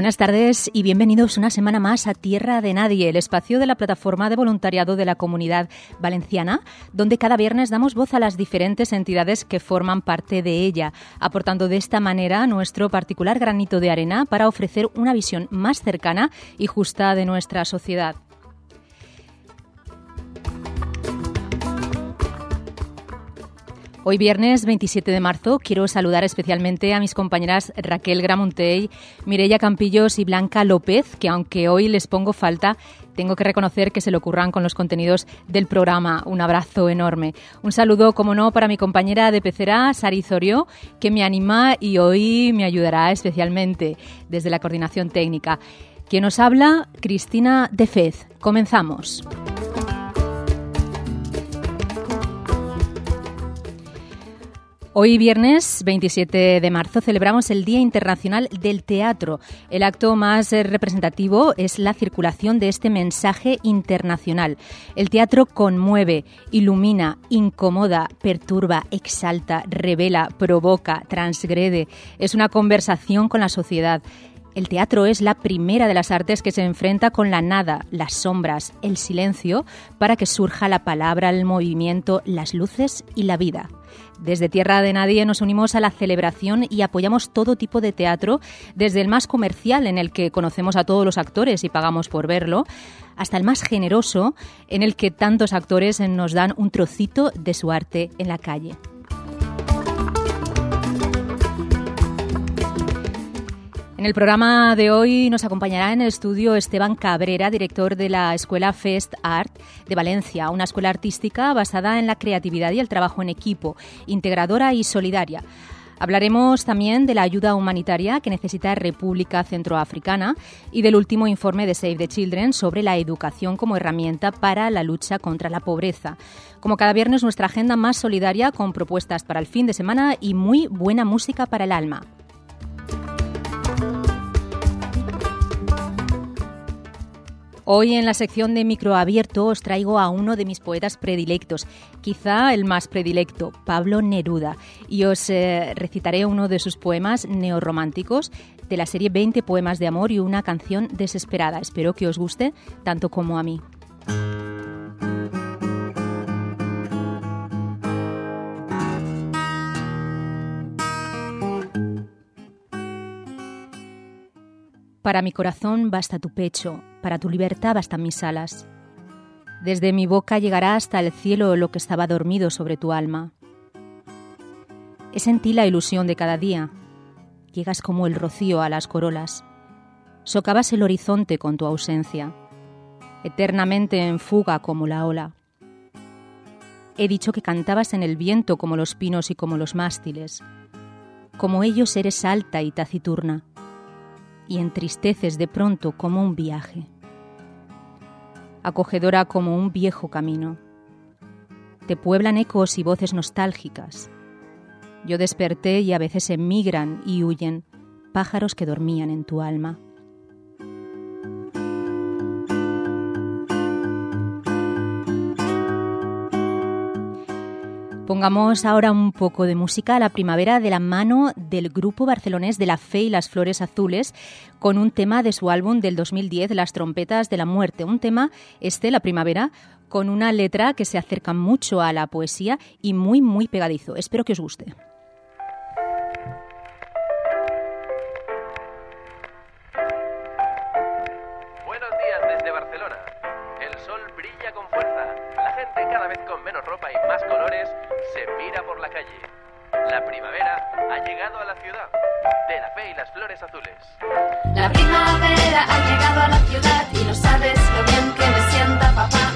Buenas tardes y bienvenidos una semana más a Tierra de Nadie, el espacio de la plataforma de voluntariado de la Comunidad Valenciana, donde cada viernes damos voz a las diferentes entidades que forman parte de ella, aportando de esta manera nuestro particular granito de arena para ofrecer una visión más cercana y justa de nuestra sociedad. Hoy viernes 27 de marzo quiero saludar especialmente a mis compañeras Raquel Gramuntey, Mireia Campillos y Blanca López, que aunque hoy les pongo falta, tengo que reconocer que se le ocurran con los contenidos del programa. Un abrazo enorme. Un saludo, como no, para mi compañera de pecera, Sari Zorio, que me anima y hoy me ayudará especialmente desde la coordinación técnica. Quien nos habla, Cristina de Fez. Comenzamos. Hoy viernes 27 de marzo celebramos el Día Internacional del Teatro. El acto más representativo es la circulación de este mensaje internacional. El teatro conmueve, ilumina, incomoda, perturba, exalta, revela, provoca, transgrede. Es una conversación con la sociedad. El teatro es la primera de las artes que se enfrenta con la nada, las sombras, el silencio, para que surja la palabra, el movimiento, las luces y la vida. Desde Tierra de Nadie nos unimos a la celebración y apoyamos todo tipo de teatro, desde el más comercial, en el que conocemos a todos los actores y pagamos por verlo, hasta el más generoso, en el que tantos actores nos dan un trocito de su arte en la calle. En el programa de hoy nos acompañará en el estudio Esteban Cabrera, director de la Escuela Fest Art de Valencia, una escuela artística basada en la creatividad y el trabajo en equipo, integradora y solidaria. Hablaremos también de la ayuda humanitaria que necesita República Centroafricana y del último informe de Save the Children sobre la educación como herramienta para la lucha contra la pobreza. Como cada viernes, nuestra agenda más solidaria con propuestas para el fin de semana y muy buena música para el alma. Hoy en la sección de Microabierto os traigo a uno de mis poetas predilectos, quizá el más predilecto, Pablo Neruda, y os recitaré uno de sus poemas neorrománticos de la serie 20 poemas de amor y una canción desesperada. Espero que os guste tanto como a mí. Para mi corazón basta tu pecho, para tu libertad bastan mis alas. Desde mi boca llegará hasta el cielo lo que estaba dormido sobre tu alma. Es en ti la ilusión de cada día. Llegas como el rocío a las corolas. Socavas el horizonte con tu ausencia, eternamente en fuga como la ola. He dicho que cantabas en el viento como los pinos y como los mástiles. Como ellos eres alta y taciturna, y entristeces de pronto como un viaje. Acogedora como un viejo camino. Te pueblan ecos y voces nostálgicas. Yo desperté y a veces emigran y huyen pájaros que dormían en tu alma. Pongamos ahora un poco de música a la primavera de la mano del grupo barcelonés de La Fe y las Flores Azules con un tema de su álbum del 2010, Las Trompetas de la Muerte. Un tema, La Primavera, con una letra que se acerca mucho a la poesía y muy, muy pegadizo. Espero que os guste. Buenos días desde Barcelona. El sol brilla con fuerza. La gente cada vez con menos ropa y más colores se mira por la calle. La primavera ha llegado a la ciudad. De La Fe y las Flores Azules. La primavera ha llegado a la ciudad y no sabes lo bien que me sienta papá.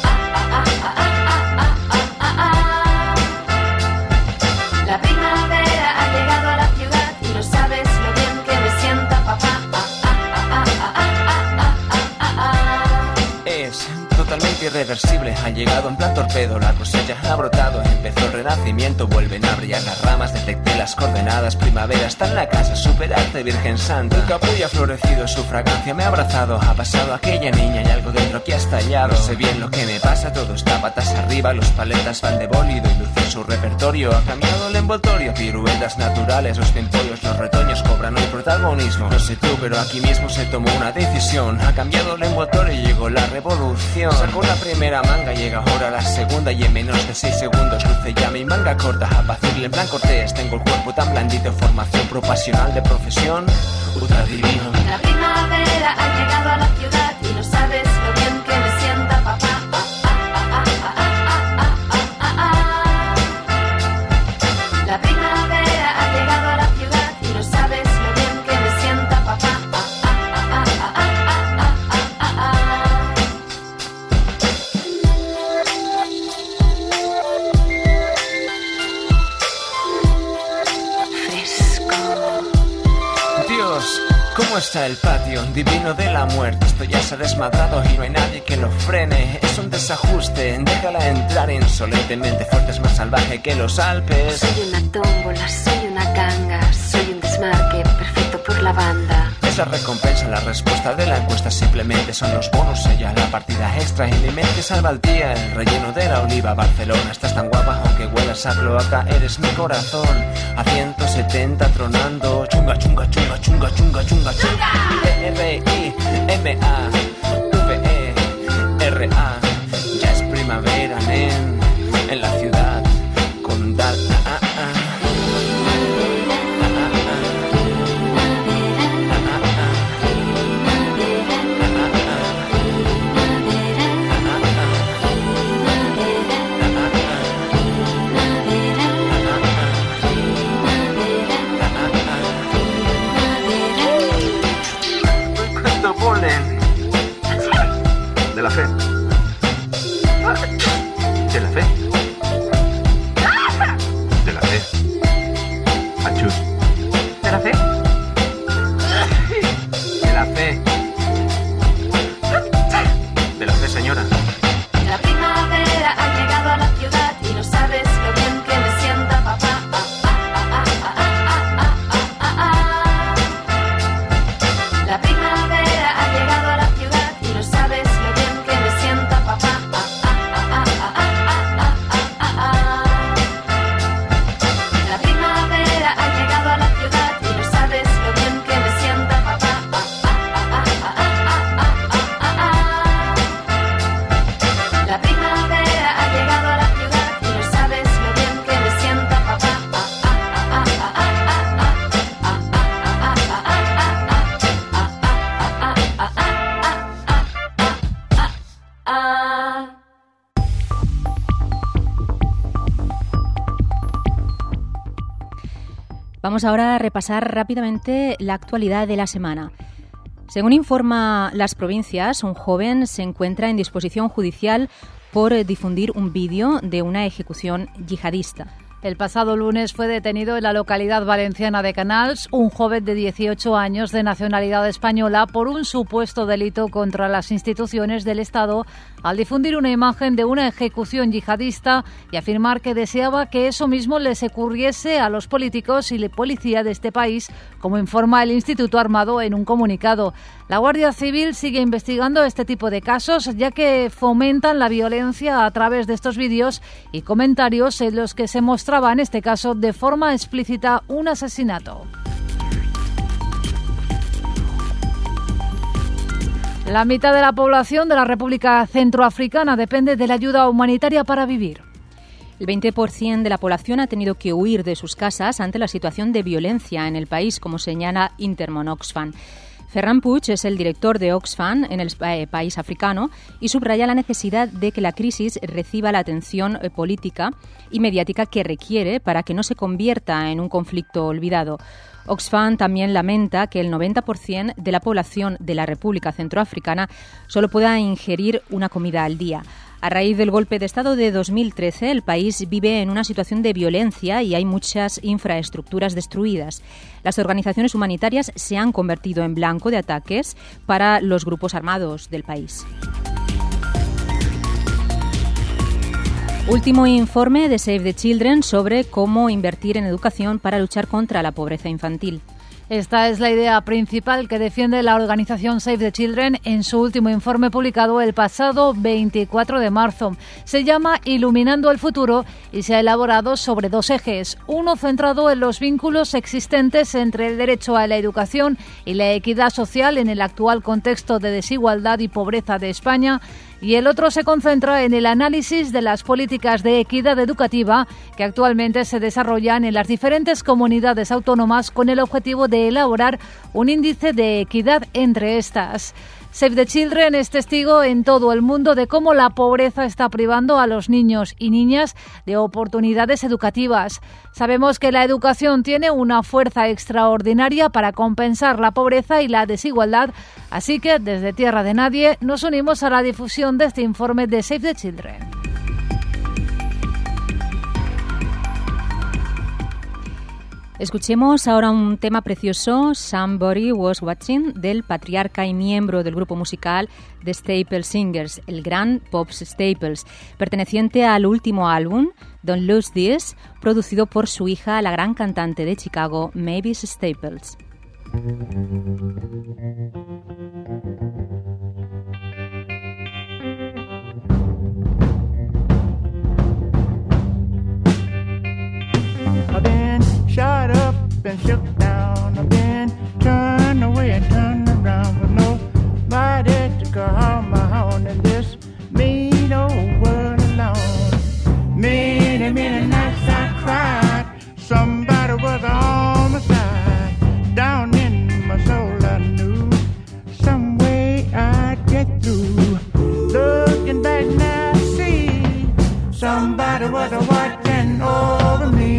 La primavera ha llegado a la ciudad y no sabes lo bien que me sienta papá. Es totalmente irreversible. Ha llegado en plan torpedo, la cosecha ha brotado, empezó el renacimiento, vuelven a brillar las ramas, detecté las coordenadas, primavera está en la casa, superarte Virgen Santa. El capullo ha florecido, su fragancia me ha abrazado, ha pasado aquella niña y algo dentro que ha estallado. No sé bien lo que me pasa, todo está patas arriba, los paletas van de bólido y luce su repertorio. Ha cambiado el envoltorio, piruetas naturales, los pimpollos, los retoños cobran hoy protagonismo. No sé tú, pero aquí mismo se tomó una decisión, ha cambiado el envoltorio y llegó la revolución. Sacó la primera manga, llega ahora la segunda y en menos de 6 segundos luce ya mi manga corta, apacible en plan cortés, tengo el cuerpo tan blandito, formación profesional de profesión, ultra divino. La primavera ha llegado a la ciudad y no sabes lo bien que me sienta, papá. La primavera ha llegado a la ciudad y no sabes lo bien que me sienta, papá. Dios, ¿cómo está el patio? Divino de la muerte, esto ya se ha desmadrado y no hay nadie que lo frene. Es un desajuste, déjala entrar insolentemente, fuerte es más salvaje que los Alpes. Soy una tómbola, soy una ganga, soy un desmarque perfecto por la banda. Es la recompensa, la respuesta de la encuesta simplemente son los bonos, ella la partida extra y mi mente salva el día, el relleno de la oliva. Barcelona, estás tan guapa aunque huelas a cloaca, eres mi corazón, a 170 tronando, chunga, chunga, chunga, chunga, chunga, chunga, chunga. R-I-M-A-V-E-R-A, ya es primavera, nen, en la ciudad condal. De la fe. De la fe. De la fe. Achus. ¿De la fe? De la fe. De la fe, señora. La primavera ha llegado a la ciudad y no sabes lo bien que me sienta, papá. La primavera ha llegado a la ciudad y no sabes lo bien que me sienta, papá. La primavera ha llegado a la ciudad y no sabes lo bien que me sienta, papá. La primavera ha llegado a la ciudad y no sabes lo bien que me sienta, papá. Vamos ahora a repasar rápidamente la actualidad de la semana. Según informa Las Provincias, un joven se encuentra en disposición judicial por difundir un vídeo de una ejecución yihadista. El pasado lunes fue detenido en la localidad valenciana de Canals un joven de 18 años de nacionalidad española por un supuesto delito contra las instituciones del Estado al difundir una imagen de una ejecución yihadista y afirmar que deseaba que eso mismo les ocurriese a los políticos y la policía de este país, como informa el Instituto Armado en un comunicado. La Guardia Civil sigue investigando este tipo de casos, ya que fomentan la violencia a través de estos vídeos y comentarios en los que se mostraba, en este caso, de forma explícita un asesinato. La mitad de la población de la República Centroafricana depende de la ayuda humanitaria para vivir. El 20% de la población ha tenido que huir de sus casas ante la situación de violencia en el país, como señala Intermón Oxfam. Ferran Puig es el director de Oxfam en el país africano y subraya la necesidad de que la crisis reciba la atención política y mediática que requiere para que no se convierta en un conflicto olvidado. Oxfam también lamenta que el 90% de la población de la República Centroafricana solo pueda ingerir una comida al día. A raíz del golpe de Estado de 2013, el país vive en una situación de violencia y hay muchas infraestructuras destruidas. Las organizaciones humanitarias se han convertido en blanco de ataques para los grupos armados del país. Último informe de Save the Children sobre cómo invertir en educación para luchar contra la pobreza infantil. Esta es la idea principal que defiende la organización Save the Children en su último informe publicado el pasado 24 de marzo. Se llama Iluminando el futuro y se ha elaborado sobre dos ejes. Uno centrado en los vínculos existentes entre el derecho a la educación y la equidad social en el actual contexto de desigualdad y pobreza de España. Y el otro se concentra en el análisis de las políticas de equidad educativa que actualmente se desarrollan en las diferentes comunidades autónomas con el objetivo de elaborar un índice de equidad entre estas. Save the Children es testigo en todo el mundo de cómo la pobreza está privando a los niños y niñas de oportunidades educativas. Sabemos que la educación tiene una fuerza extraordinaria para compensar la pobreza y la desigualdad, así que desde Tierra de Nadie nos unimos a la difusión de este informe de Save the Children. Escuchemos ahora un tema precioso, Somebody Was Watching, del patriarca y miembro del grupo musical The Staple Singers, el gran Pops Staples, perteneciente al último álbum, Don't Lose This, producido por su hija, la gran cantante de Chicago, Mavis Staples. I've been shot up and shook down. I've been turned away and turned around with nobody to call my own in this mean old world alone. Many, many nights I cried. Somebody was on my side. Down in my soul I knew some way I'd get through. Looking back now I see somebody was watching over me.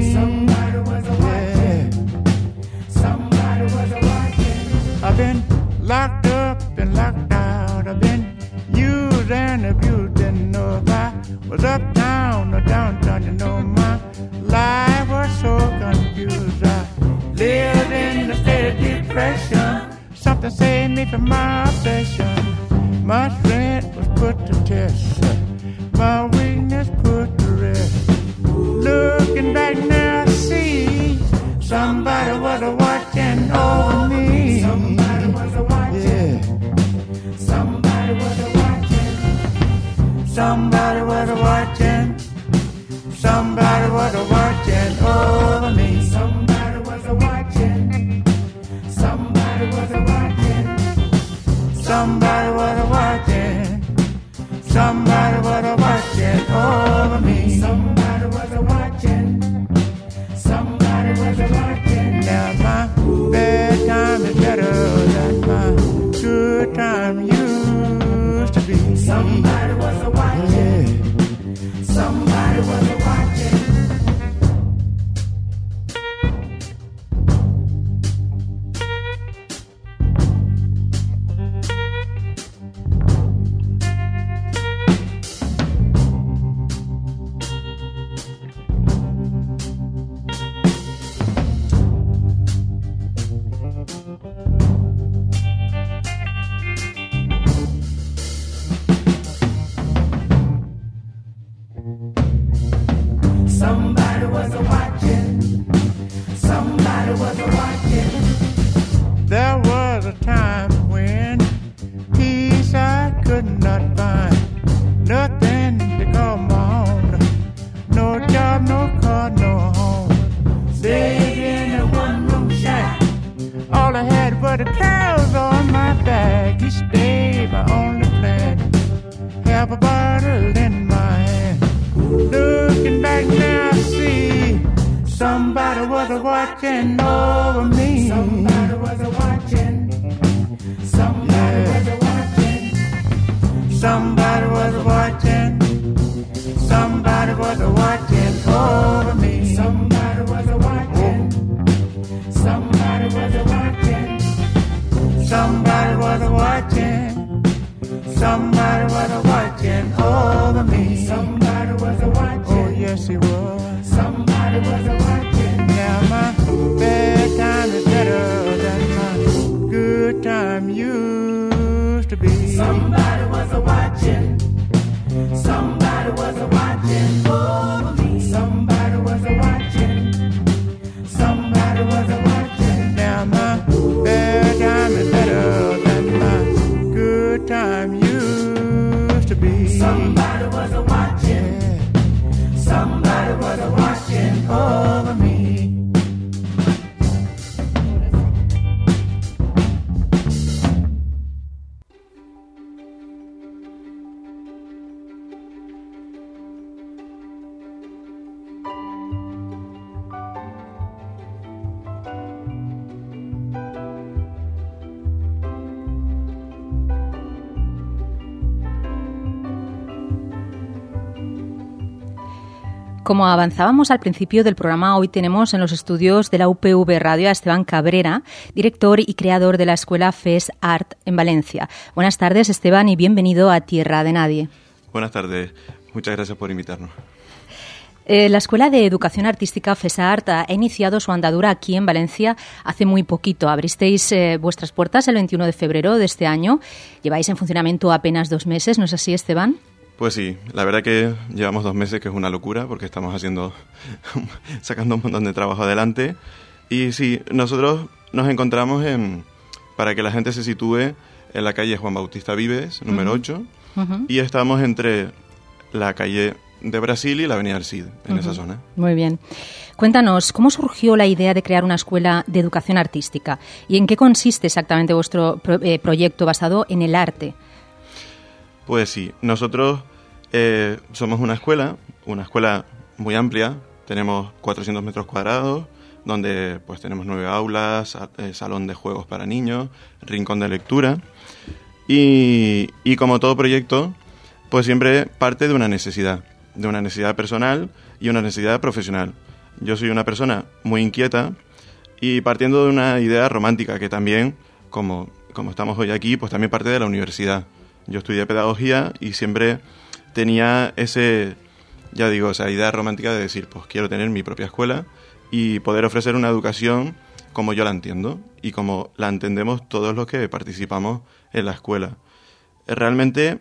I've been locked up and locked out. I've been used and abused. Didn't know if I was uptown or downtown. You know my life was so confused. I lived in a state of depression. Something saved me from my obsession. My strength was put to test. My weakness put to rest. Looking back now I see somebody was watching over me. Somebody was watching. Yeah. Somebody was watching. Somebody was watching. Somebody was watching over me. Somebody was watching. Somebody was watching. Somebody was watching. Somebody was watching over me. Somebody was watching. Somebody was watching. Now my bad time is better than my good time used to be. Somebody was watching. Yeah. Somebody was watching. Somebody was watching. Somebody was watching. There was a time when peace I could not find. Nothing to call my own. No job, no car, no home. Stayed in a one-room shack. All I had were the clothes on my back. Each day my only plan. Have a bottle in my hand. Looking back now I see somebody was watching over me. Somebody was watching. Somebody was watching. Somebody was watching. Somebody was watching over me. Somebody was watching. Somebody was watching. Somebody was watching. Somebody was watching over me. Somebody was watching. Oh yes he was. Somebody was watching. Now my bad time is better than my good time used to be. Somebody was watching. Somebody was watching. Somebody was watching. Somebody was watching over me. Como avanzábamos al principio del programa, hoy tenemos en los estudios de la UPV Radio a Esteban Cabrera, director y creador de la escuela FES Art en Valencia. Buenas tardes, Esteban, y bienvenido a Tierra de Nadie. Buenas tardes. Muchas gracias por invitarnos. La Escuela de Educación Artística FES Art ha iniciado su andadura aquí en Valencia hace muy poquito. Abristeis vuestras puertas el 21 de febrero de este año. Lleváis en funcionamiento apenas 2 meses, ¿no es así, Esteban? Pues sí, la verdad que llevamos 2 meses, que es una locura, porque estamos sacando un montón de trabajo adelante. Y sí, nosotros nos encontramos para que la gente se sitúe en la calle Juan Bautista Vives, número 8, y estamos entre la calle de Brasil y la avenida del Cid, en esa zona. Muy bien. Cuéntanos, ¿cómo surgió la idea de crear una escuela de educación artística? ¿Y en qué consiste exactamente vuestro proyecto basado en el arte? Pues sí, nosotros somos una escuela muy amplia, tenemos 400 metros cuadrados, donde pues tenemos 9 aulas, salón de juegos para niños, rincón de lectura, y como todo proyecto, pues siempre parte de una necesidad personal y una necesidad profesional. Yo soy una persona muy inquieta y partiendo de una idea romántica que también, como estamos hoy aquí, pues también parte de la universidad. Yo estudié pedagogía y siempre tenía esa idea romántica de decir, pues quiero tener mi propia escuela y poder ofrecer una educación como yo la entiendo y como la entendemos todos los que participamos en la escuela. Realmente,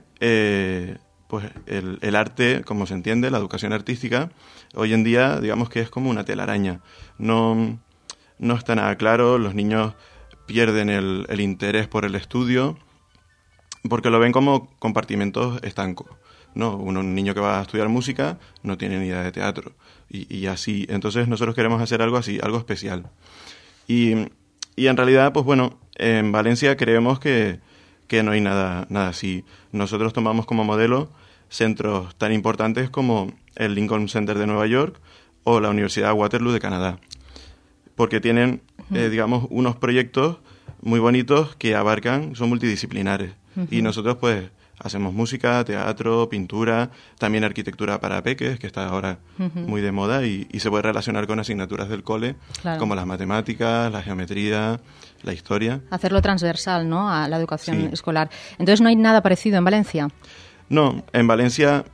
pues el arte, como se entiende, la educación artística, hoy en día, digamos que es como una telaraña. No está nada claro, los niños pierden el interés por el estudio, porque lo ven como compartimentos estancos, ¿no? Un niño que va a estudiar música no tiene ni idea de teatro, y así. Entonces nosotros queremos hacer algo así, algo especial. Y en realidad, pues bueno, en Valencia creemos que no hay nada así. Nosotros tomamos como modelo centros tan importantes como el Lincoln Center de Nueva York o la Universidad Waterloo de Canadá, porque tienen, digamos, unos proyectos muy bonitos que son multidisciplinares. Y nosotros pues hacemos música, teatro, pintura, también arquitectura para peques, que está ahora muy de moda y se puede relacionar con asignaturas del cole, claro, como las matemáticas, la geometría, la historia. Hacerlo transversal, ¿no?, a la educación escolar. Entonces, ¿no hay nada parecido en Valencia? No, en Valencia,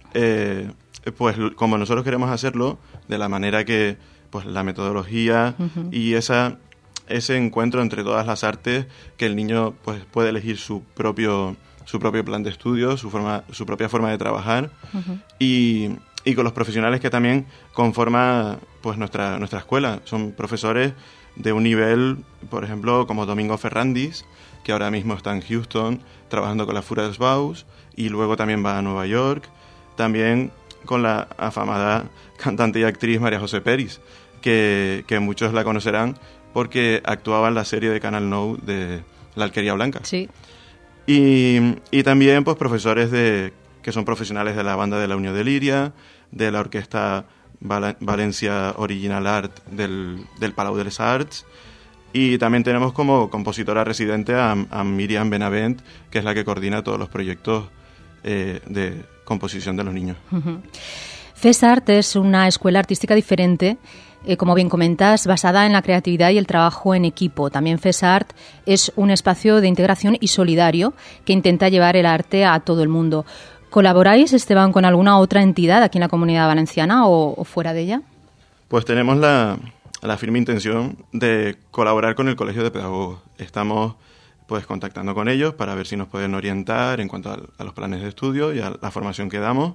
pues como nosotros queremos hacerlo, de la manera que pues la metodología y ese encuentro entre todas las artes, que el niño pues puede elegir su propio plan de estudio, su propia forma de trabajar, y con los profesionales que también conforman pues nuestra escuela. Son profesores de un nivel, por ejemplo, como Domingo Ferrandis, que ahora mismo está en Houston trabajando con la Furious y luego también va a Nueva York, también con la afamada cantante y actriz María José Peris, que muchos la conocerán porque actuaba en la serie de Canal Nou de La Alquería Blanca. Sí. Y también pues profesores que son profesionales de la banda de la Unión de Liria, de la orquesta Valencia Original Art del Palau de les Arts, y también tenemos como compositora residente a Miriam Benavent, que es la que coordina todos los proyectos de composición de los niños. FES Art es una escuela artística diferente, como bien comentas, basada en la creatividad y el trabajo en equipo. También FES Art es un espacio de integración y solidario que intenta llevar el arte a todo el mundo. ¿Colaboráis, Esteban, con alguna otra entidad aquí en la Comunidad Valenciana o fuera de ella? Pues tenemos la firme intención de colaborar con el Colegio de Pedagogos. Estamos pues contactando con ellos para ver si nos pueden orientar en cuanto a los planes de estudio y a la formación que damos.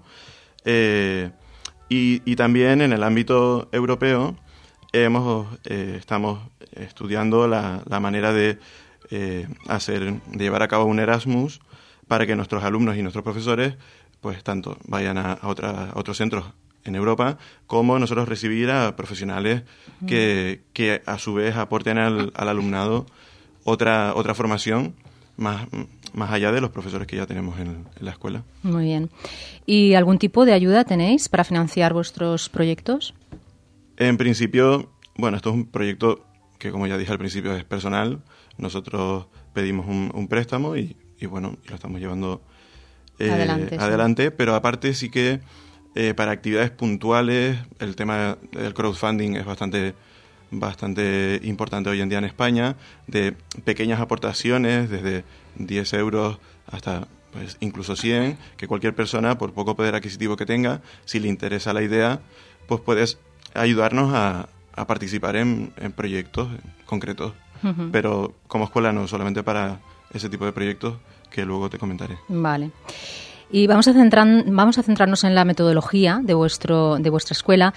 Y también en el ámbito europeo estamos estudiando la manera de llevar a cabo un Erasmus para que nuestros alumnos y nuestros profesores pues tanto vayan a otros centros en Europa, como nosotros recibir a profesionales que a su vez aporten al alumnado otra formación más allá de los profesores que ya tenemos en la escuela. Muy bien. ¿Y algún tipo de ayuda tenéis para financiar vuestros proyectos? En principio, bueno, esto es un proyecto que, como ya dije al principio, es personal. Nosotros pedimos un préstamo y bueno, lo estamos llevando adelante, pero aparte sí que para actividades puntuales el tema del crowdfunding es bastante importante hoy en día en España, de pequeñas aportaciones desde 10 euros hasta pues incluso 100, que cualquier persona, por poco poder adquisitivo que tenga, si le interesa la idea, pues puedes ayudarnos a participar en proyectos concretos, pero como escuela no, solamente para ese tipo de proyectos que luego te comentaré. Vale. Y vamos a centrarnos en la metodología de vuestra escuela.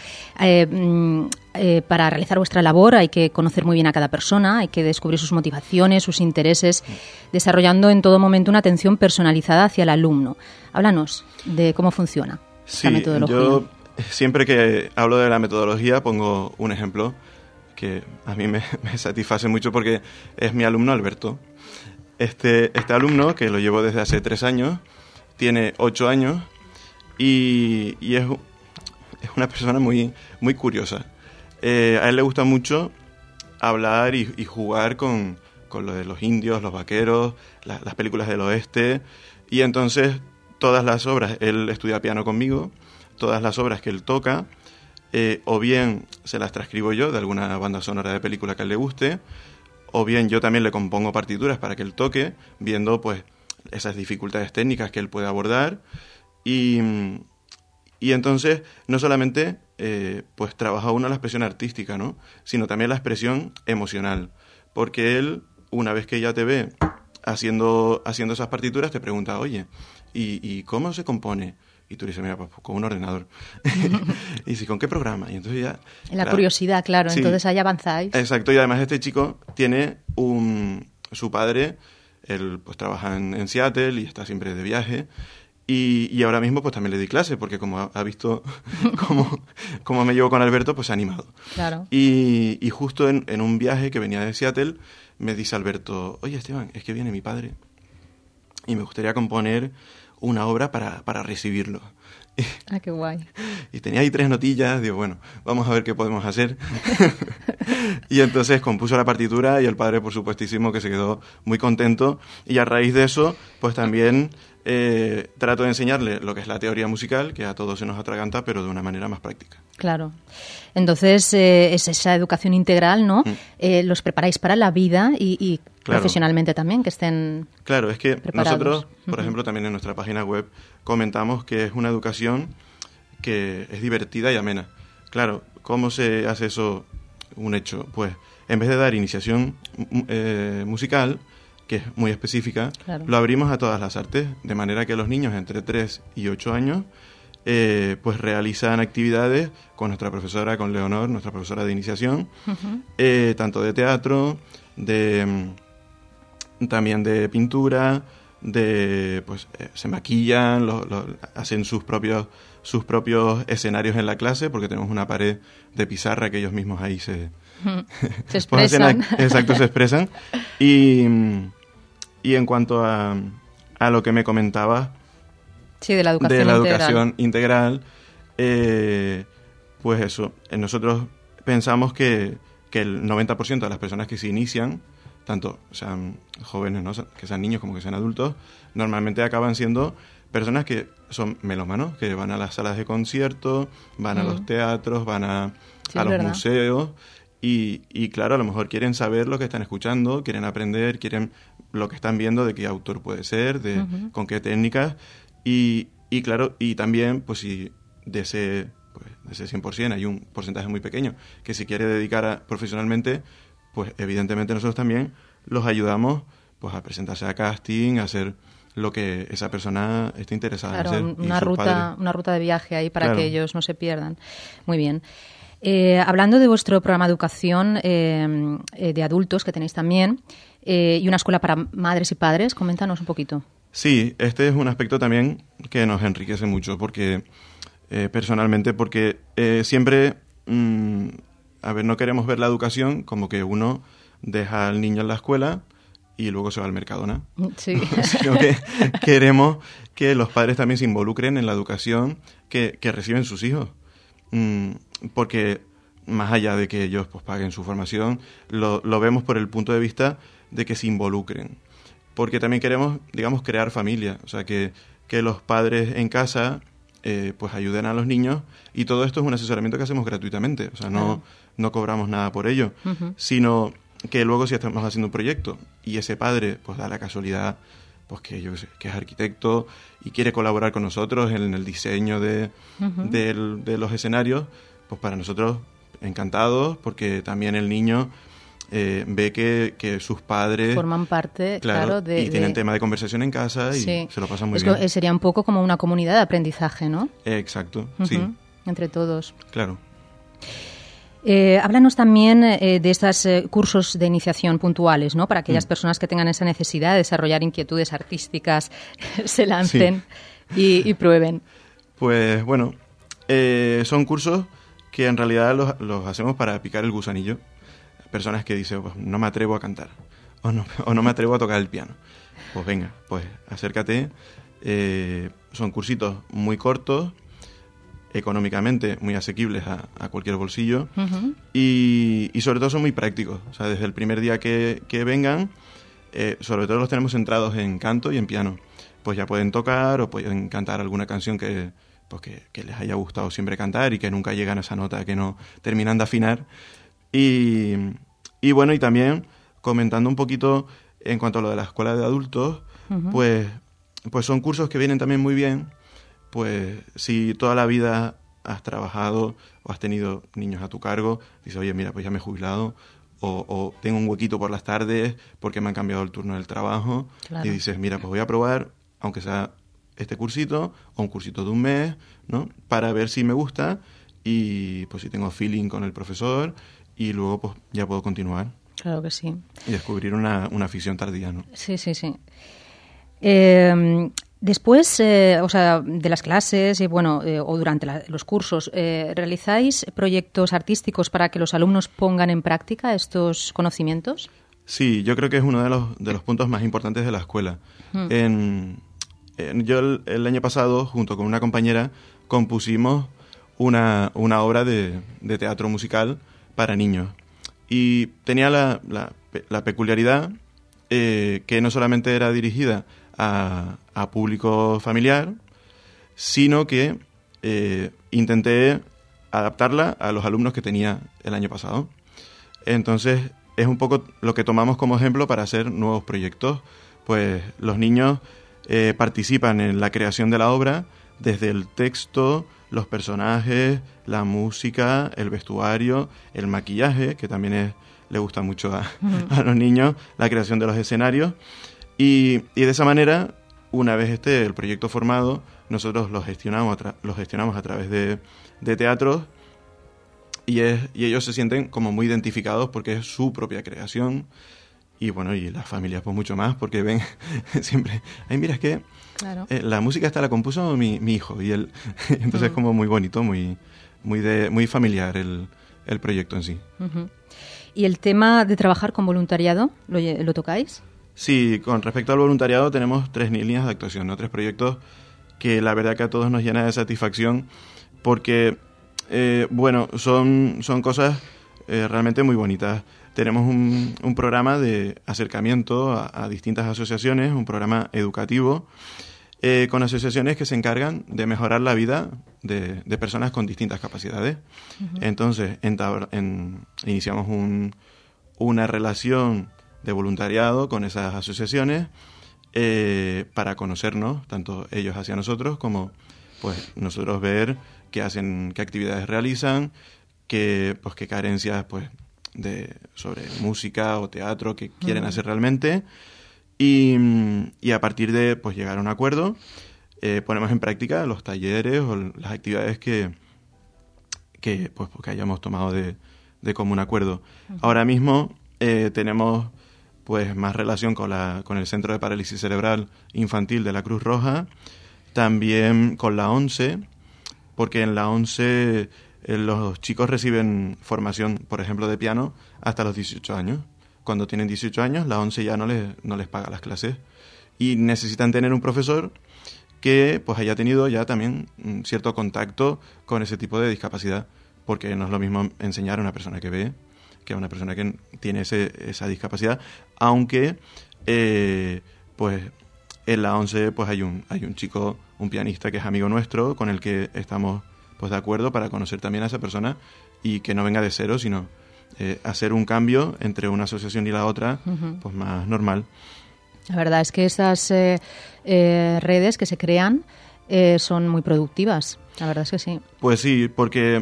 Para realizar vuestra labor hay que conocer muy bien a cada persona, hay que descubrir sus motivaciones, sus intereses, desarrollando en todo momento una atención personalizada hacia el alumno. Háblanos de cómo funciona esta metodología. Yo siempre que hablo de la metodología pongo un ejemplo que a mí me satisface mucho porque es mi alumno Alberto. Este alumno, que lo llevo desde hace 3 años, tiene 8 años y es una persona muy, muy curiosa. A él le gusta mucho hablar y jugar con lo de los indios, los vaqueros, las películas del oeste. Y entonces todas las obras, él estudia piano conmigo, todas las obras que él toca, o bien se las transcribo yo de alguna banda sonora de película que a él le guste, o bien yo también le compongo partituras para que él toque, viendo pues esas dificultades técnicas que él puede abordar. Y entonces no solamente pues trabaja uno la expresión artística, ¿no?, sino también la expresión emocional, porque él, una vez que ya te ve haciendo esas partituras, te pregunta, oye, ¿y cómo se compone? Y tú dices, mira, pues con un ordenador. Y dices, ¿con qué programa? Y entonces ya... La curiosidad, claro, sí, entonces ahí avanzáis. Exacto, y además este chico tiene su padre, él pues trabaja en Seattle y está siempre de viaje, y ahora mismo pues también le di clase, porque como ha visto cómo me llevo con Alberto, pues se ha animado. Claro. Y justo en un viaje que venía de Seattle, me dice Alberto, oye Esteban, es que viene mi padre y me gustaría componer una obra para recibirlo. Ah, qué guay. Y tenía ahí 3 notillas, digo, bueno, vamos a ver qué podemos hacer. Y entonces compuso la partitura y el padre, por supuestísimo, que se quedó muy contento. Y a raíz de eso, pues también trato de enseñarle lo que es la teoría musical, que a todos se nos atraganta, pero de una manera más práctica. Claro. Entonces, es esa educación integral, ¿no? Los preparáis para la vida y claro, profesionalmente también, que estén Claro, es que preparados. Nosotros, por ejemplo, también en nuestra página web comentamos que es una educación que es divertida y amena. Claro, ¿cómo se hace eso un hecho? Pues en vez de dar iniciación musical, que es muy específica, claro, lo abrimos a todas las artes, de manera que los niños entre 3 y 8 años pues realizan actividades con nuestra profesora, con Leonor, nuestra profesora de iniciación, tanto de teatro, también de pintura, se maquillan, hacen sus propios escenarios en la clase, porque tenemos una pared de pizarra que ellos mismos ahí se expresan. Exacto, se expresan. Y en cuanto a lo que me comentabas, sí, de la educación integral, pues eso, nosotros pensamos que el 90% de las personas que se inician, tanto sean jóvenes, ¿no?, que sean niños como que sean adultos, normalmente acaban siendo personas que son melómanos, que van a las salas de concierto, van a los teatros, van a los museos, y claro, a lo mejor quieren saber lo que están escuchando, quieren aprender, quieren lo que están viendo, de qué autor puede ser, con qué técnicas, y claro, y también, pues si de ese 100% hay un porcentaje muy pequeño que se quiere dedicar profesionalmente, pues evidentemente nosotros también los ayudamos pues a presentarse a casting, a hacer lo que esa persona esté interesada en hacer. Una ruta de viaje ahí para que ellos no se pierdan. Muy bien. Hablando de vuestro programa de educación de adultos que tenéis también, y una escuela para madres y padres, coméntanos un poquito. Sí, este es un aspecto también que nos enriquece mucho, porque personalmente, porque siempre, no queremos ver la educación como que uno deja al niño en la escuela y luego se va al Mercadona. Sí. Sino que queremos que los padres también se involucren en la educación que reciben sus hijos. Porque más allá de que ellos pues paguen su formación, lo vemos por el punto de vista de que se involucren. Porque también queremos, digamos, crear familia. O sea, que los padres en casa pues ayuden a los niños, y todo esto es un asesoramiento que hacemos gratuitamente. O sea, no cobramos nada por ello, sino que luego si estamos haciendo un proyecto y ese padre pues da la casualidad pues que yo sé, que es arquitecto y quiere colaborar con nosotros en el diseño de los escenarios, pues para nosotros encantados, porque también el niño ve que sus padres forman parte, claro, y tienen tema de conversación en casa y se lo pasan muy bien. Sería un poco como una comunidad de aprendizaje, ¿no? Exacto, sí. Entre todos. Claro. Háblanos también de estos cursos de iniciación puntuales, ¿no? Para aquellas personas que tengan esa necesidad de desarrollar inquietudes artísticas, se lancen y prueben. Pues bueno, son cursos que en realidad los hacemos para picar el gusanillo. Personas que dicen, pues no me atrevo a cantar o no me atrevo a tocar el piano. Pues venga, pues acércate. Son cursitos muy cortos, económicamente muy asequibles a cualquier bolsillo, y sobre todo son muy prácticos. O sea, desde el primer día que vengan, sobre todo los tenemos centrados en canto y en piano. Pues ya pueden tocar o pueden cantar alguna canción que les haya gustado siempre cantar y que nunca llegan a esa nota que no terminan de afinar. Y bueno, y también comentando un poquito en cuanto a lo de la escuela de adultos, pues son cursos que vienen también muy bien. Pues si toda la vida has trabajado o has tenido niños a tu cargo, dices, oye, mira, pues ya me he jubilado, o tengo un huequito por las tardes porque me han cambiado el turno del trabajo, y dices, mira, pues voy a probar, aunque sea este cursito o un cursito de un mes, ¿no? Para ver si me gusta y pues si tengo feeling con el profesor, y luego pues ya puedo continuar. Claro que sí. Y descubrir una afición tardía, ¿no? Sí. Después, de las clases, o durante los cursos, ¿realizáis proyectos artísticos para que los alumnos pongan en práctica estos conocimientos? Sí, yo creo que es uno de los puntos más importantes de la escuela. Yo el año pasado, junto con una compañera, compusimos una obra de teatro musical para niños. Y tenía la peculiaridad que no solamente era dirigida a público familiar, sino que intenté adaptarla a los alumnos que tenía el año pasado. Entonces, es un poco lo que tomamos como ejemplo para hacer nuevos proyectos. Pues los niños participan en la creación de la obra desde el texto, los personajes, la música, el vestuario, el maquillaje, que también le gusta mucho a los niños, la creación de los escenarios. Y de esa manera, una vez esté el proyecto formado, nosotros lo gestionamos a través de teatros, y ellos se sienten como muy identificados porque es su propia creación. Y bueno, y las familias pues mucho más, porque ven siempre, ay, mira, es que la música esta la compuso mi hijo, y él. Entonces es como muy bonito, muy familiar el proyecto en sí. ¿Y el tema de trabajar con voluntariado, lo tocáis? Sí, con respecto al voluntariado tenemos 3 líneas de actuación, ¿no? 3 proyectos que la verdad que a todos nos llena de satisfacción, porque, son cosas realmente muy bonitas. Tenemos un programa de acercamiento a distintas asociaciones, un programa educativo, con asociaciones que se encargan de mejorar la vida de personas con distintas capacidades. Entonces, iniciamos una relación de voluntariado con esas asociaciones para conocernos, tanto ellos hacia nosotros como pues nosotros ver qué hacen, qué actividades realizan, qué carencias pues sobre música o teatro que quieren hacer realmente, y a partir de pues llegar a un acuerdo, ponemos en práctica los talleres o las actividades que hayamos tomado de común acuerdo. Ahora mismo tenemos pues más relación con el Centro de Parálisis Cerebral Infantil de la Cruz Roja, también con la ONCE, porque en la ONCE los chicos reciben formación, por ejemplo, de piano hasta los 18 años. Cuando tienen 18 años, la ONCE ya no les paga las clases y necesitan tener un profesor que pues haya tenido ya también cierto contacto con ese tipo de discapacidad, porque no es lo mismo enseñar a una persona que ve que a una persona que tiene esa discapacidad, aunque pues en la ONCE pues hay un chico, un pianista que es amigo nuestro, con el que estamos pues de acuerdo para conocer también a esa persona y que no venga de cero, sino hacer un cambio entre una asociación y la otra, pues más normal. La verdad es que estas redes que se crean son muy productivas, la verdad es que sí. Pues sí, porque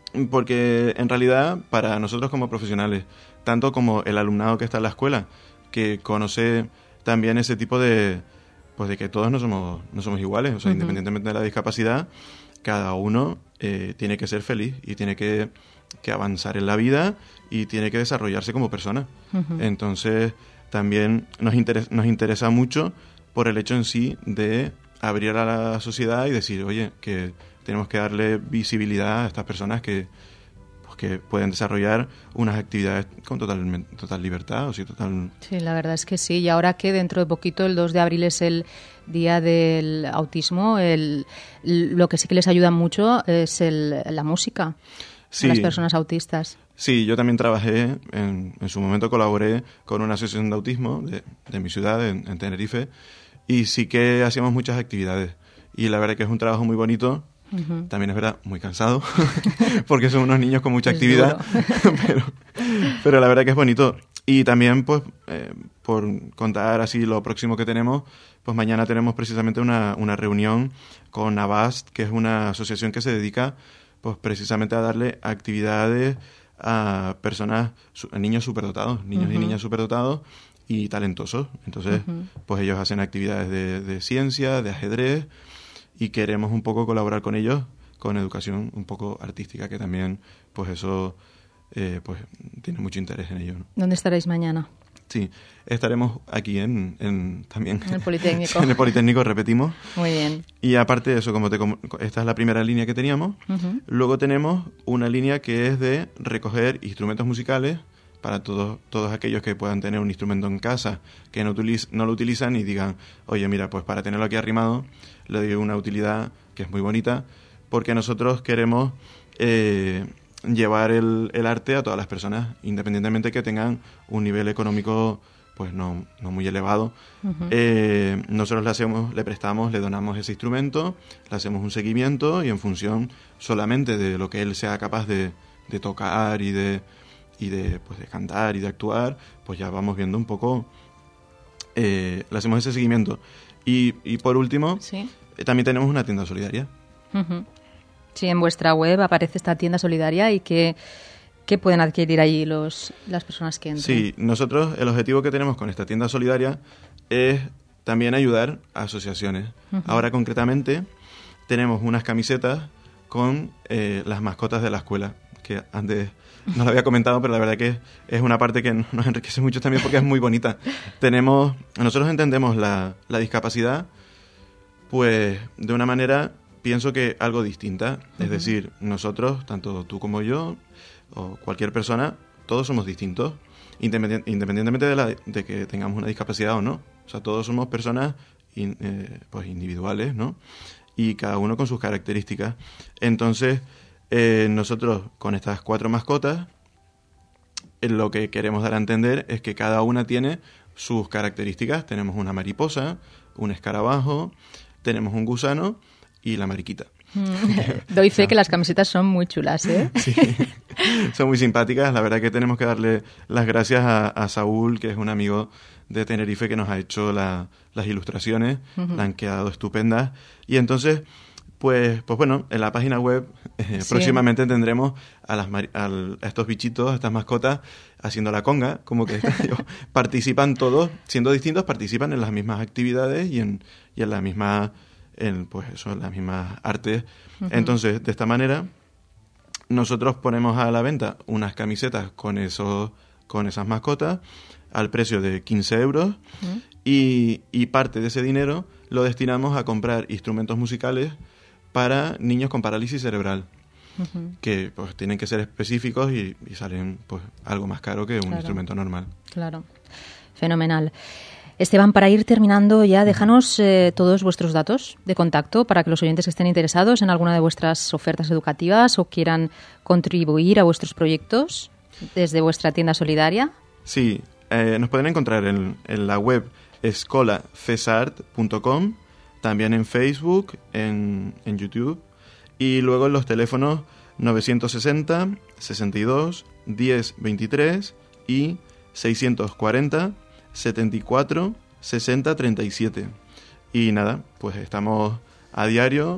en realidad para nosotros como profesionales, tanto como el alumnado que está en la escuela, que conoce también ese tipo de que todos no somos iguales, o sea, independientemente de la discapacidad, cada uno tiene que ser feliz y tiene que avanzar en la vida y tiene que desarrollarse como persona. Entonces también nos interesa mucho por el hecho en sí de abrir a la sociedad y decir, oye, que tenemos que darle visibilidad a estas personas que pueden desarrollar unas actividades con total libertad. Sí, la verdad es que sí. Y ahora que dentro de poquito, el 2 de abril, es el Día del Autismo, lo que sí que les ayuda mucho es la música, a las personas autistas. Sí, yo también trabajé, en su momento colaboré con una asociación de autismo de mi ciudad, en Tenerife, y sí que hacíamos muchas actividades. Y la verdad que es un trabajo muy bonito. También es verdad, muy cansado, porque son unos niños con mucha actividad, pero la verdad que es bonito. Y también, pues, por contar así lo próximo que tenemos, pues mañana tenemos precisamente una reunión con Avast, que es una asociación que se dedica, pues, precisamente a darle actividades a niños superdotados, niños y niñas superdotados y talentosos. Entonces, pues ellos hacen actividades de ciencia, de ajedrez, y queremos un poco colaborar con ellos, con educación un poco artística, que también, pues eso, pues tiene mucho interés en ello, ¿no? ¿Dónde estaréis mañana? Sí, estaremos aquí también en el Politécnico. En el Politécnico, repetimos. Muy bien. Y aparte de eso, esta es la primera línea que teníamos. Luego tenemos una línea que es de recoger instrumentos musicales para todos aquellos que puedan tener un instrumento en casa, que no lo utilizan y digan, oye, mira, pues para tenerlo aquí arrimado, le doy una utilidad que es muy bonita, porque nosotros queremos llevar el arte a todas las personas, independientemente que tengan un nivel económico pues no muy elevado. Nosotros le prestamos, le donamos ese instrumento, le hacemos un seguimiento y en función solamente de lo que él sea capaz de tocar y de cantar y de actuar, pues ya vamos viendo un poco, le hacemos ese seguimiento. Y por último, ¿sí? También tenemos una tienda solidaria. Sí, en vuestra web aparece esta tienda solidaria y ¿qué pueden adquirir allí las personas que entren? Sí, nosotros el objetivo que tenemos con esta tienda solidaria es también ayudar a asociaciones. Ahora concretamente tenemos unas camisetas con las mascotas de la escuela, que antes no lo había comentado, pero la verdad que es una parte que nos enriquece mucho también porque es muy bonita. Nosotros entendemos la discapacidad pues de una manera, pienso que algo distinta. Es decir, nosotros, tanto tú como yo, o cualquier persona, todos somos distintos, independientemente de que tengamos una discapacidad o no. O sea, todos somos personas pues individuales, ¿no? Y cada uno con sus características. Entonces, nosotros con estas 4 mascotas, lo que queremos dar a entender es que cada una tiene sus características. Tenemos una mariposa, un escarabajo, tenemos un gusano y la mariquita. Doy fe que las camisetas son muy chulas, ¿eh? Sí, son muy simpáticas. La verdad que tenemos que darle las gracias a Saúl, que es un amigo de Tenerife que nos ha hecho las ilustraciones, la han quedado estupendas. Y entonces, pues bueno, en la página web próximamente tendremos a estos bichitos, a estas mascotas, haciendo la conga, como que participan todos, siendo distintos, participan en las mismas actividades y en las mismas, las mismas artes. Entonces, de esta manera, nosotros ponemos a la venta unas camisetas con con esas mascotas al precio de 15 euros y parte de ese dinero lo destinamos a comprar instrumentos musicales para niños con parálisis cerebral, que pues tienen que ser específicos y salen pues algo más caro que un instrumento normal. Claro, fenomenal. Esteban, para ir terminando ya, déjanos todos vuestros datos de contacto para que los oyentes que estén interesados en alguna de vuestras ofertas educativas o quieran contribuir a vuestros proyectos desde vuestra tienda solidaria. Sí, nos pueden encontrar en la web escolafesart.com, también en Facebook, en YouTube y luego en los teléfonos 960 62 10 23 y 640 74 60 37. Y nada, pues estamos a diario,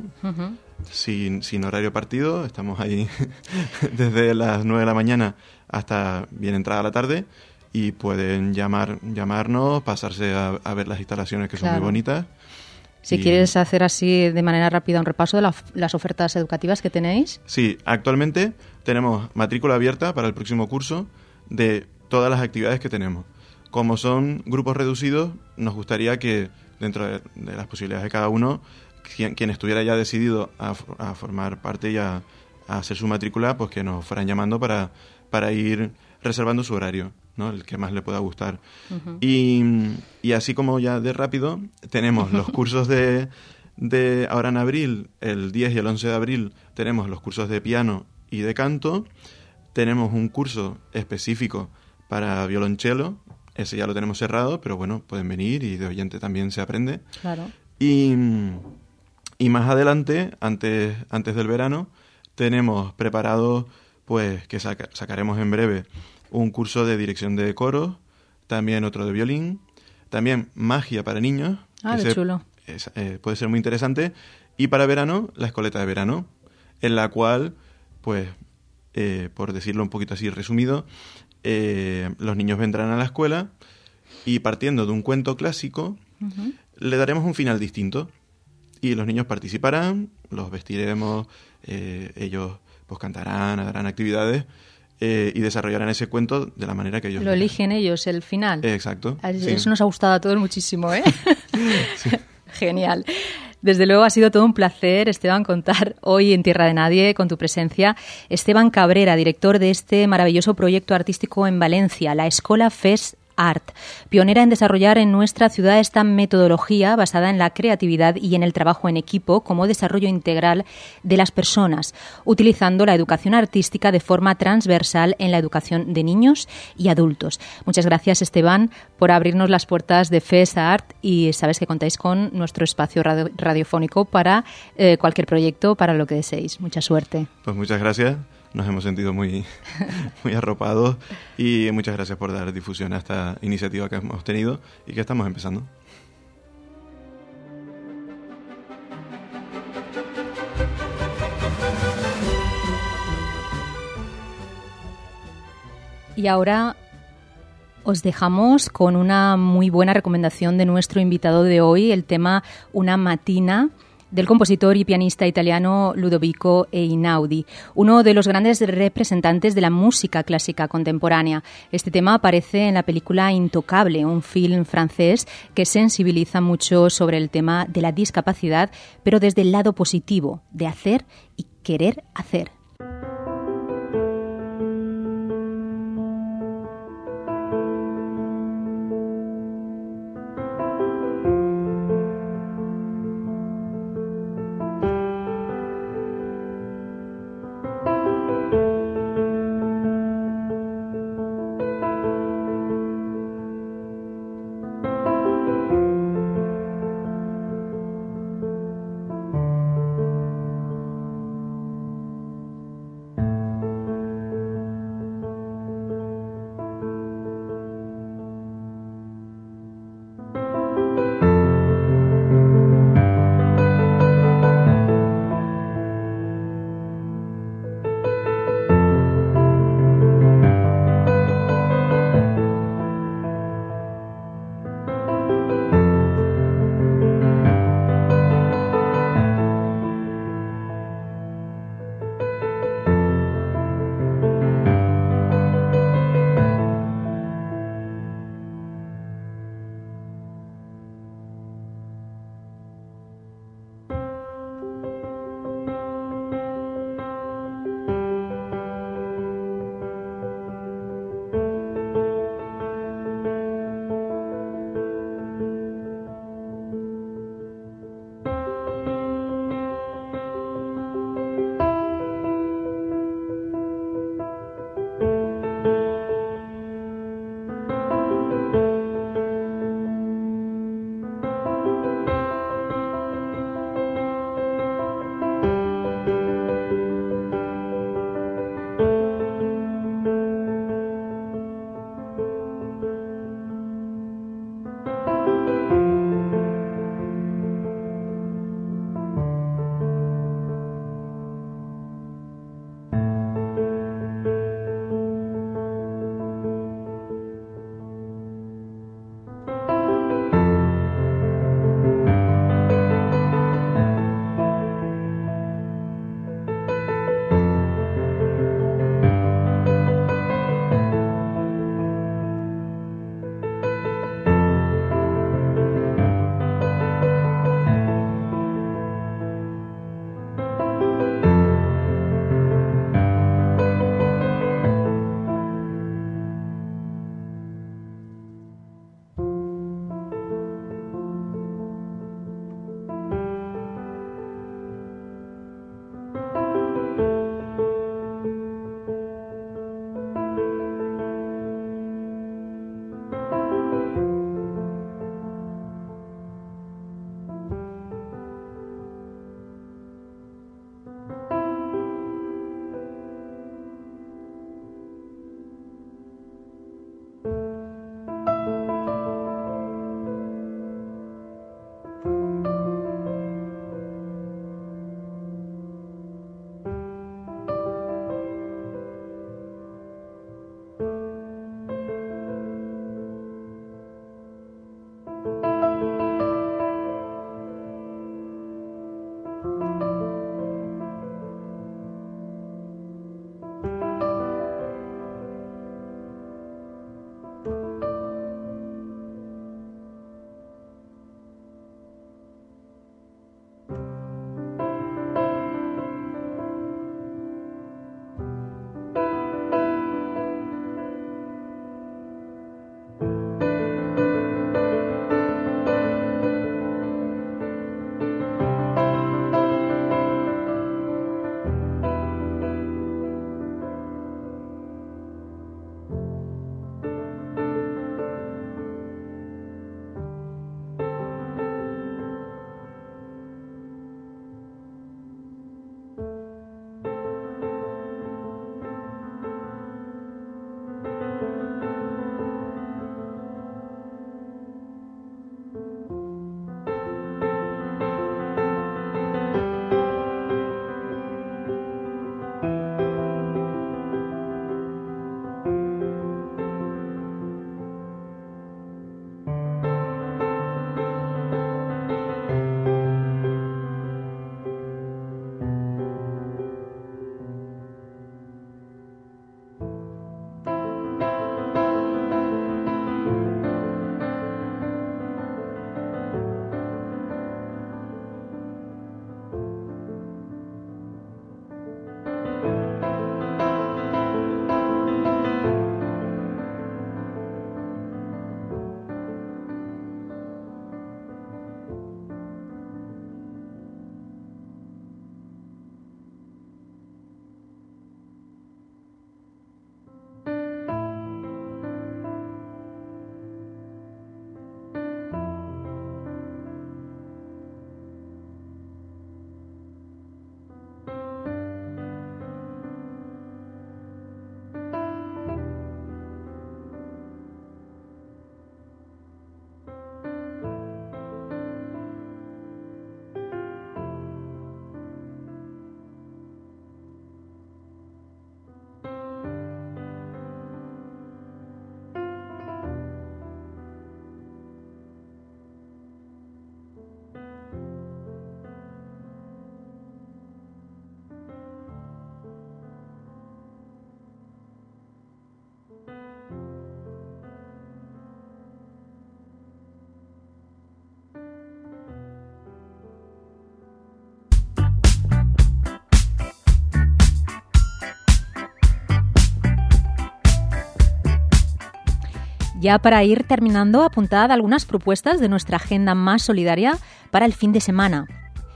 sin horario partido, estamos ahí desde las 9 de la mañana hasta bien entrada la tarde y pueden llamarnos, pasarse a ver las instalaciones que son muy bonitas. Si quieres hacer así de manera rápida un repaso de las ofertas educativas que tenéis. Sí, actualmente tenemos matrícula abierta para el próximo curso de todas las actividades que tenemos. Como son grupos reducidos, nos gustaría que dentro de las posibilidades de cada uno, quien estuviera ya decidido a formar parte y a hacer su matrícula, pues que nos fueran llamando para ir reservando su horario, ¿no? El que más le pueda gustar. Y así como ya de rápido, tenemos los cursos de ahora en abril, el 10 y el 11 de abril, tenemos los cursos de piano y de canto. Tenemos un curso específico para violonchelo. Ese ya lo tenemos cerrado, pero bueno, pueden venir y de oyente también se aprende. Claro. Y más adelante, antes del verano, tenemos preparado, pues, que sacaremos en breve un curso de dirección de coros, también otro de violín, también magia para niños. Qué chulo. Puede ser muy interesante. Y para verano, la escoleta de verano, en la cual, pues, por decirlo un poquito así resumido, los niños vendrán a la escuela y partiendo de un cuento clásico le daremos un final distinto y los niños participarán, los vestiremos, ellos pues cantarán, harán actividades y desarrollarán ese cuento de la manera que ellos lo eligen ellos, el final. Exacto. Eso nos ha gustado a todos muchísimo, ¿eh? Sí. Genial. Desde luego ha sido todo un placer, Esteban, contar hoy en Tierra de Nadie con tu presencia. Esteban Cabrera, director de este maravilloso proyecto artístico en Valencia, la Escola Fes Art, pionera en desarrollar en nuestra ciudad esta metodología basada en la creatividad y en el trabajo en equipo como desarrollo integral de las personas, utilizando la educación artística de forma transversal en la educación de niños y adultos. Muchas gracias, Esteban, por abrirnos las puertas de Fes Art y sabes que contáis con nuestro espacio radiofónico para cualquier proyecto, para lo que deseéis. Mucha suerte. Pues muchas gracias. Nos hemos sentido muy arropados y muchas gracias por dar difusión a esta iniciativa que hemos tenido y que estamos empezando. Y ahora os dejamos con una muy buena recomendación de nuestro invitado de hoy, el tema Una Mattina, del compositor y pianista italiano Ludovico Einaudi, uno de los grandes representantes de la música clásica contemporánea. Este tema aparece en la película Intocable, un film francés que sensibiliza mucho sobre el tema de la discapacidad, pero desde el lado positivo, de hacer y querer hacer. Ya para ir terminando, apuntad algunas propuestas de nuestra agenda más solidaria para el fin de semana.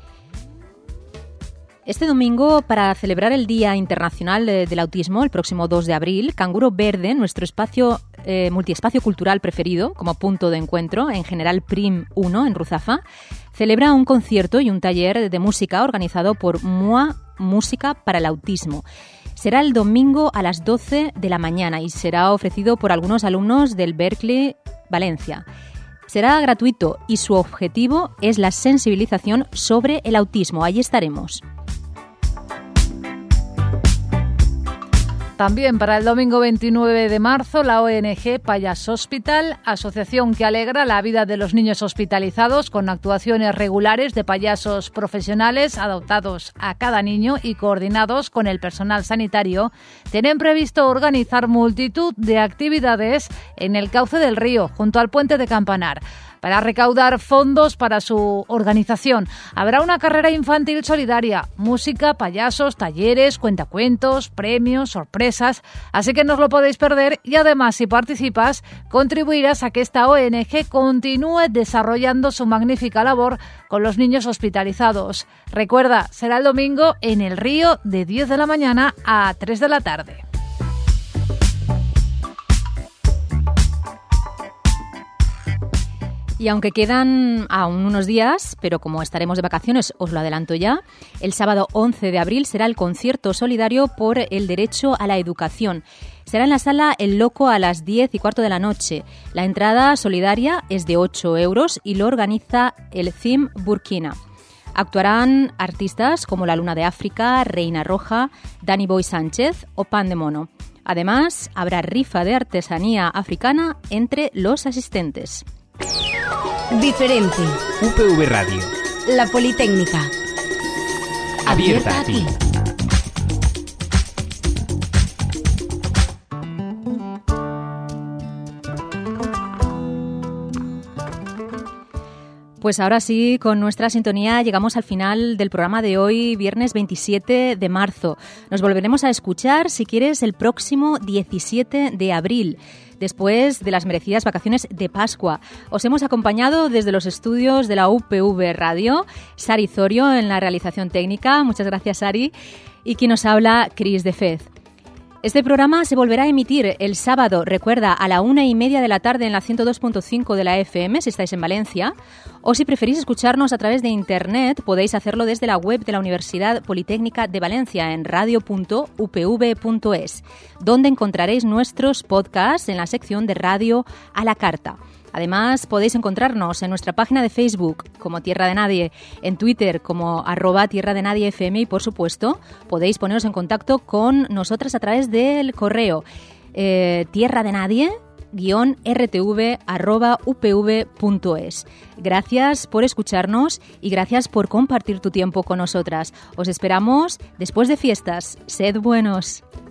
Este domingo, para celebrar el Día Internacional del Autismo, el próximo 2 de abril, Canguro Verde, nuestro espacio multiespacio cultural preferido como punto de encuentro en General Prim 1 en Ruzafa, celebra un concierto y un taller de música organizado por MUA Música para el Autismo. Será el domingo a las 12 de la mañana y será ofrecido por algunos alumnos del Berkeley, Valencia. Será gratuito y su objetivo es la sensibilización sobre el autismo. Allí estaremos. También para el domingo 29 de marzo, la ONG Payas Hospital, asociación que alegra la vida de los niños hospitalizados con actuaciones regulares de payasos profesionales adaptados a cada niño y coordinados con el personal sanitario, tienen previsto organizar multitud de actividades en el cauce del río, junto al puente de Campanar, para recaudar fondos para su organización. Habrá una carrera infantil solidaria, música, payasos, talleres, cuentacuentos, premios, sorpresas, así que no os lo podéis perder y además si participas contribuirás a que esta ONG continúe desarrollando su magnífica labor con los niños hospitalizados. Recuerda, será el domingo en el río de 10 de la mañana a 3 de la tarde. Y aunque quedan aún unos días, pero como estaremos de vacaciones, os lo adelanto ya, el sábado 11 de abril será el concierto solidario por el derecho a la educación. Será en la sala El Loco a las 10:15 de la noche. La entrada solidaria es de 8 euros y lo organiza el CIM Burkina. Actuarán artistas como La Luna de África, Reina Roja, Danny Boy Sánchez o Pan de Mono. Además, habrá rifa de artesanía africana entre los asistentes. Diferente. UPV Radio. La Politécnica. Abierta a ti. Pues ahora sí, con nuestra sintonía llegamos al final del programa de hoy, viernes 27 de marzo. Nos volveremos a escuchar, si quieres, el próximo 17 de abril. Después de las merecidas vacaciones de Pascua. Os hemos acompañado desde los estudios de la UPV Radio, Sari Zorio en la realización técnica. Muchas gracias, Sari. Y quien nos habla, Cris de Fez. Este programa se volverá a emitir el sábado, recuerda, a la 1:30 de la tarde en la 102.5 de la FM, si estáis en Valencia. O si preferís escucharnos a través de Internet, podéis hacerlo desde la web de la Universidad Politécnica de Valencia en radio.upv.es, donde encontraréis nuestros podcasts en la sección de Radio a la Carta. Además, podéis encontrarnos en nuestra página de Facebook como Tierra de Nadie, en Twitter como @TierraDeNadieFM y, por supuesto, podéis poneros en contacto con nosotras a través del correo tierradenadie-rtv@upv.es. Gracias por escucharnos y gracias por compartir tu tiempo con nosotras. Os esperamos después de fiestas. Sed buenos.